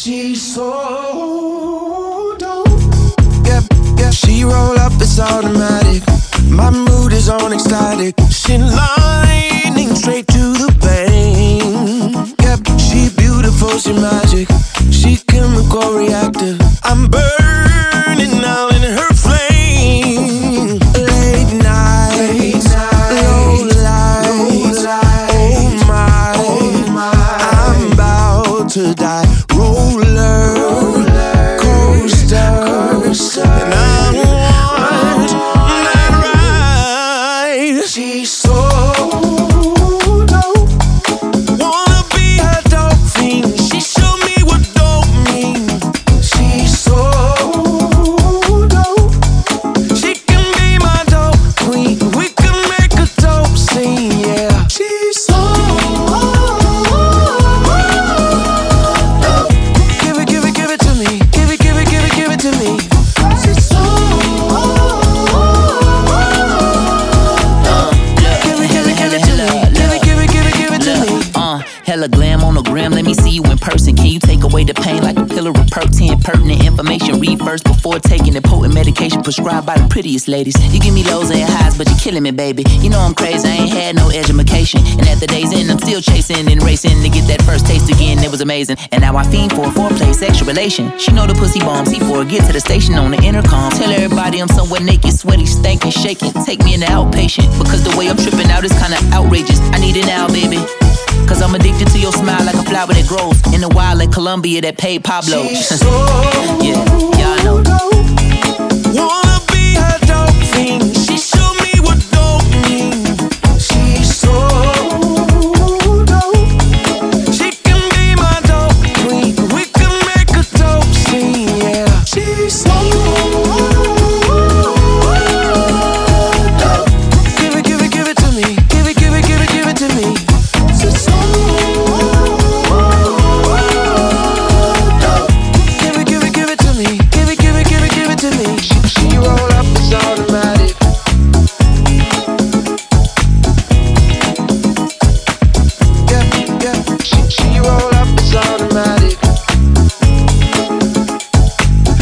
She's so dope. Yeah, yeah. She roll up, it's automatic. My mood is on ecstatic. She lightning straight to the vein. Yep, she beautiful, she magic. She chemical reactor. I'm burning now in her flame. Late night, low lights. Oh my, I'm about to die. Roller coaster, and I want that ride. She's so dope. Wanna be her dope fiend. She showed me what dope means. She's so dope. She can be my dope queen. We can make a dope scene, yeah. She's so dope. Give it to me. Give it to me. She's so Hella glam on the gram, let me see you in person. Can you take away the pain like a pillar of perk 10? Pertinent information, read first before taking the potent medication prescribed by the prettiest ladies. You give me lows and highs, but you're killing me, baby. You know I'm crazy, I ain't had no education. And at the day's end, I'm still chasing and racing to get that first taste again, it was amazing. And now I fiend for a foreplay, sexual relation. She know the pussy bombs, C4, get to the station on the intercom. Tell everybody I'm somewhere naked, sweaty, stankin', shaking. Take me in the outpatient, because the way I'm tripping out is kinda outrageous. I need it now, baby. Cause I'm addicted to your smile like a flower that grows in the wild like Colombia that paid Pablo. She's so yeah, y'all know. Wanna be her dope fiend. She showed me what dope means. She's so dope. She can be my dope queen. We can make a dope scene, yeah. She's so dope. Give it to me. Give it to me. She's so She roll up, it's automatic. Yeah, yeah. She roll up, it's automatic.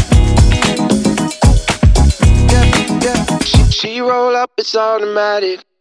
Yeah, yeah. She roll up, it's automatic.